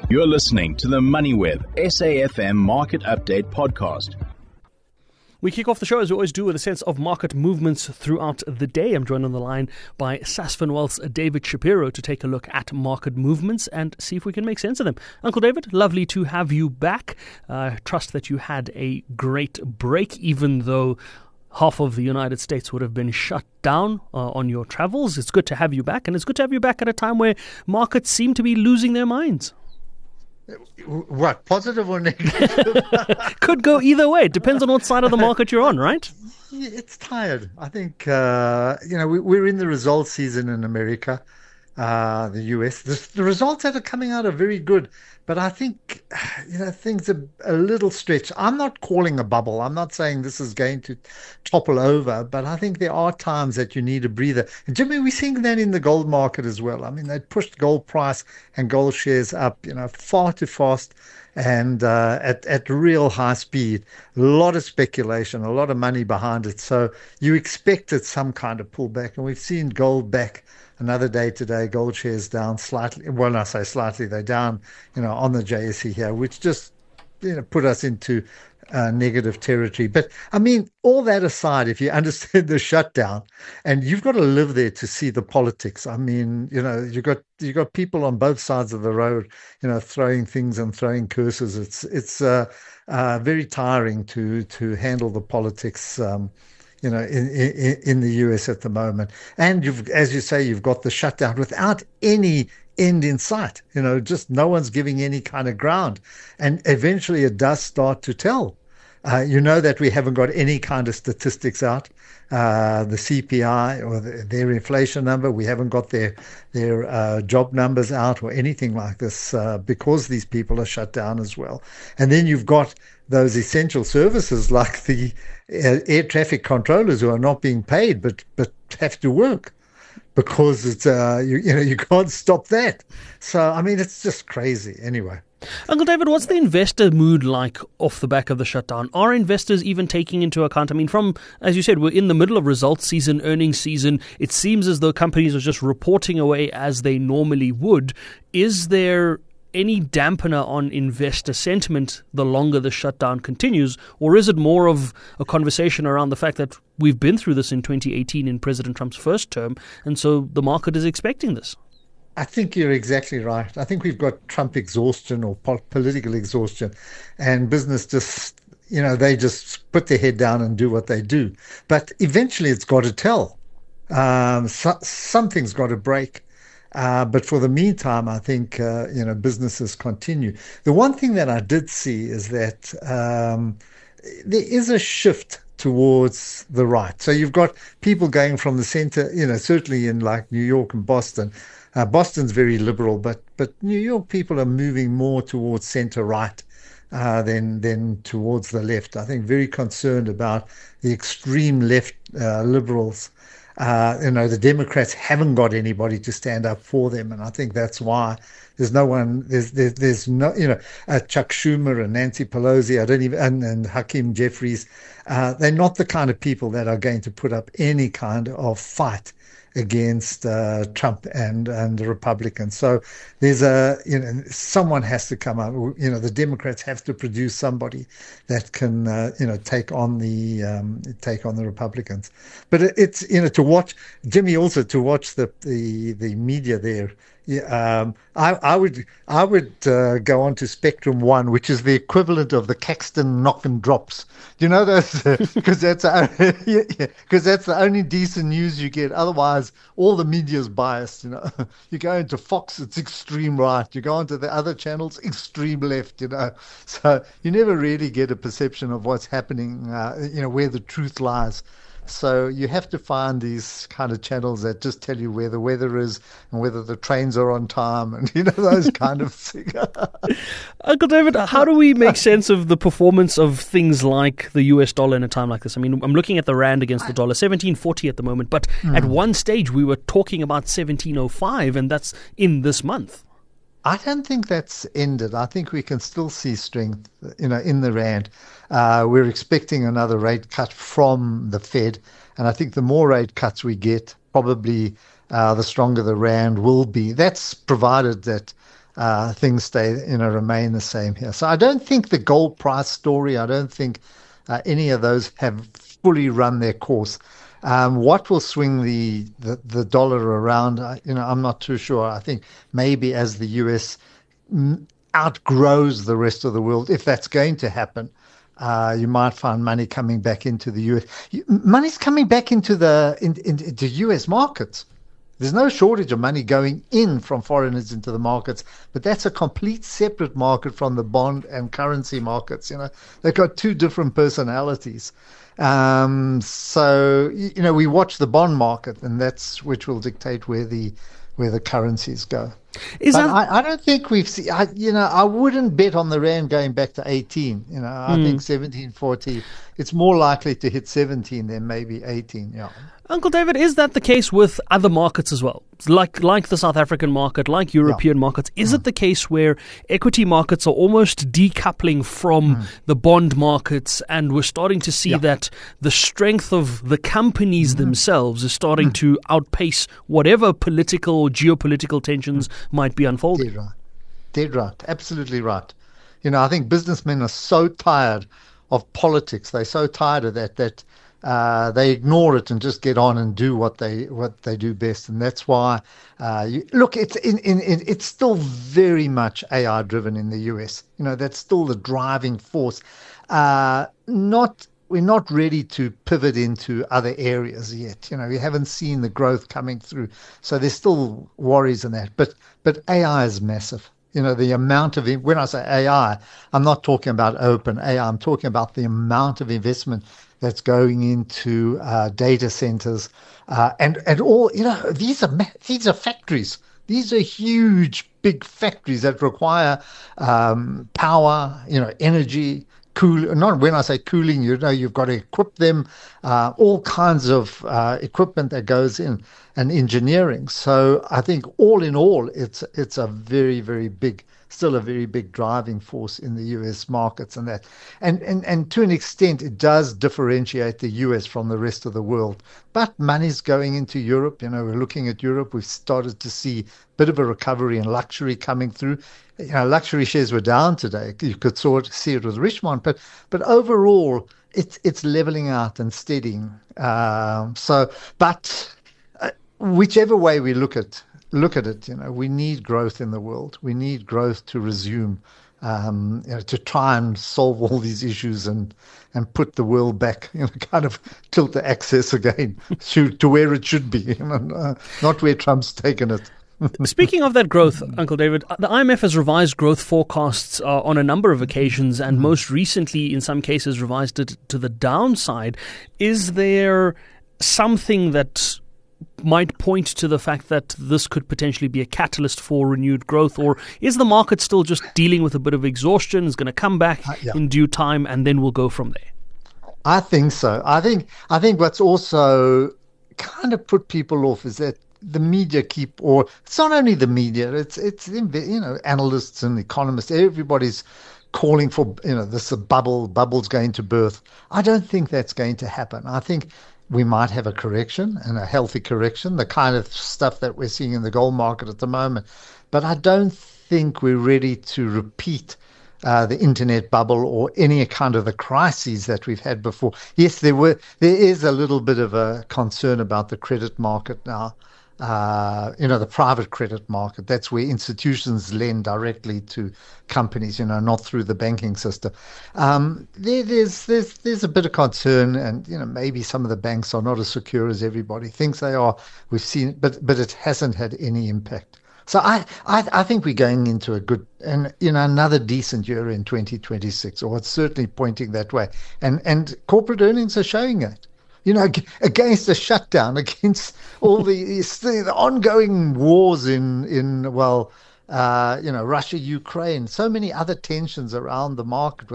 You're listening to the MoneyWeb SAFM Market Update Podcast. We kick off the show, as we always do, with a sense of market movements throughout the day. I'm joined on the line by Sasfin Wealth's David Shapiro to take a look at market movements and see if we can make sense of them. Uncle David, lovely to have you back. Trust that you had a great break, even though half of the United States would have been shut down on your travels. It's good to have you back, and it's good to have you back at a time where markets seem to be losing their minds. What, positive or negative? Could go either way. It depends on what side of the market you're on, right? Yeah, it's tired. I think, we're in the results season in America, the US. The results that are coming out are very good. But I think, things are a little stretched. I'm not calling a bubble. I'm not saying this is going to topple over, but I think there are times that you need a breather. And Jimmy, we're seeing that in the gold market as well. I mean, they pushed gold price and gold shares up, far too fast and at real high speed. A lot of speculation, a lot of money behind it. So you expected some kind of pullback, and we've seen gold back another day today. Gold shares down slightly. Well, I say slightly, they're down, on the JSE here, which just, put us into negative territory. But I mean, all that aside, if you understand the shutdown, and you've got to live there to see the politics. I mean, you got people on both sides of the road, throwing things and throwing curses. It's very tiring to handle the politics. In the US at the moment. And as you say, you've got the shutdown without any end in sight, just no one's giving any kind of ground. And eventually it does start to tell. That we haven't got any kind of statistics out. The CPI or their inflation number, we haven't got their job numbers out or anything like this because these people are shut down as well. And then you've got those essential services like the air traffic controllers who are not being paid but have to work because it's you can't stop that. So I mean, it's just crazy anyway. Uncle David, what's the investor mood like off the back of the shutdown? Are investors even taking into account? I mean, as you said, we're in the middle of results season, earnings season. It seems as though companies are just reporting away as they normally would. Is there any dampener on investor sentiment the longer the shutdown continues? Or is it more of a conversation around the fact that we've been through this in 2018 in President Trump's first term, and so the market is expecting this? I think you're exactly right. I think we've got Trump exhaustion or political exhaustion, and business just, they just put their head down and do what they do. But eventually it's got to tell. Something's got to break. But for the meantime, I think, businesses continue. The one thing that I did see is that there is a shift towards the right. So you've got people going from the center, certainly in like New York and Boston. Boston's very liberal, but New York people are moving more towards center right than towards the left. I think very concerned about the extreme left liberals. The Democrats haven't got anybody to stand up for them, and I think that's why there's no one. There's no, Chuck Schumer and Nancy Pelosi. And Hakeem Jeffries. They're not the kind of people that are going to put up any kind of fight against Trump and the Republicans. So there's someone has to come up. The Democrats have to produce somebody that can take on the Republicans. But it's to watch, Jimmy, also to watch the media there. Yeah, I would go on to Spectrum One, which is the equivalent of the Caxton knock and drops. Do you know those? Because that's the only decent news you get. Otherwise, all the media is biased. You go into Fox, it's extreme right. You go into the other channels, extreme left. So you never really get a perception of what's happening. Where the truth lies. So you have to find these kind of channels that just tell you where the weather is and whether the trains are on time and, those kind of things. Uncle David, how do we make sense of the performance of things like the US dollar in a time like this? I mean, I'm looking at the rand against the dollar, 17.40 at the moment, but at one stage we were talking about 17.05, and that's in this month. I don't think that's ended. I think we can still see strength, in the rand. We're expecting another rate cut from the Fed, and I think the more rate cuts we get, probably the stronger the rand will be. That's provided that things remain the same here. So I don't think the gold price story, I don't think any of those have fully run their course. What will swing the dollar around? I'm not too sure. I think maybe as the US outgrows the rest of the world, if that's going to happen, you might find money coming back into the US. Money's coming back into into US markets. There's no shortage of money going in from foreigners into the markets, but that's a complete separate market from the bond and currency markets. They've got two different personalities. So we watch the bond market, and that's which will dictate where the currencies go. I don't think we've seen. I wouldn't bet on the rand going back to 18. I think 17.40. It's more likely to hit 17 than maybe 18. Yeah. Uncle David, is that the case with other markets as well? Like the South African market, like European markets, is it the case where equity markets are almost decoupling from the bond markets, and we're starting to see that the strength of the companies themselves is starting to outpace whatever political or geopolitical tensions might be unfolding? Dead right. Absolutely right. I think businessmen are so tired of politics. They're so tired of that they ignore it and just get on and do what they do best, and that's why it's still very much AI driven in the US. That's still the driving force. We're not ready to pivot into other areas yet. We haven't seen the growth coming through, so there's still worries in that. But AI is massive. The amount of, when I say AI, I'm not talking about open AI. I'm talking about the amount of investment that's going into data centers and all. These are factories. These are huge, big factories that require power, energy, cool. Not when I say cooling, you've got to equip them, all kinds of equipment that goes in, and engineering. So I think all in all, it's a very, very big, still a very big driving force in the US markets, and that, and to an extent, it does differentiate the US from the rest of the world. But money's going into Europe. We're looking at Europe. We've started to see a bit of a recovery in luxury coming through. Luxury shares were down today. You could sort of see it with Richemont, but overall, it's leveling out and steadying. Whichever way we look at it, we need growth in the world. We need growth to resume, to try and solve all these issues and put the world back, kind of tilt the axis again to where it should be, not where Trump's taken it. Speaking of that growth, Uncle David, the IMF has revised growth forecasts on a number of occasions, and most recently, in some cases, revised it to the downside. Is there something that might point to the fact that this could potentially be a catalyst for renewed growth, or is the market still just dealing with a bit of exhaustion, is going to come back in due time, and then we'll go from there? I think so. I think what's also kind of put people off is that the media it's not only the media, it's analysts and economists, everybody's calling for, this bubble's going to burst. I don't think that's going to happen. I think we might have a correction, and a healthy correction, the kind of stuff that we're seeing in the gold market at the moment. But I don't think we're ready to repeat the internet bubble or any kind of the crises that we've had before. Yes, there is a little bit of a concern about the credit market now. The private credit market. That's where institutions lend directly to companies, not through the banking system. There's a bit of concern, and maybe some of the banks are not as secure as everybody thinks they are. We've seen it, but it hasn't had any impact. So I think we're going into a good and another decent year in 2026, or it's certainly pointing that way. And corporate earnings are showing it. Against the shutdown, against all the ongoing wars in Russia, Ukraine, so many other tensions around the market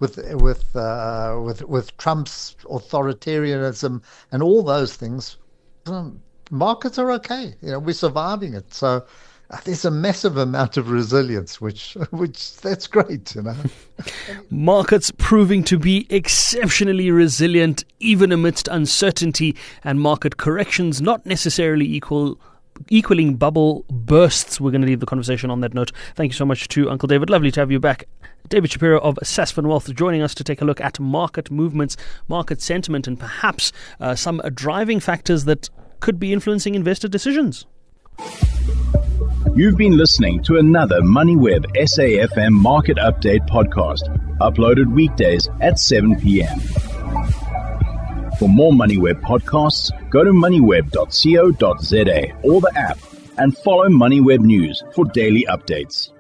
with Trump's authoritarianism and all those things. Markets are okay. We're surviving it. So there's a massive amount of resilience, which that's great, Markets proving to be exceptionally resilient, even amidst uncertainty, and market corrections not necessarily equal equaling bubble bursts. We're going to leave the conversation on that note. Thank you so much to Uncle David. Lovely to have you back. David Shapiro of Sasfin Wealth joining us to take a look at market movements, market sentiment, and perhaps some driving factors that could be influencing investor decisions. You've been listening to another MoneyWeb SAFM Market Update podcast, uploaded weekdays at 7 p.m. For more MoneyWeb podcasts, go to moneyweb.co.za or the app and follow MoneyWeb News for daily updates.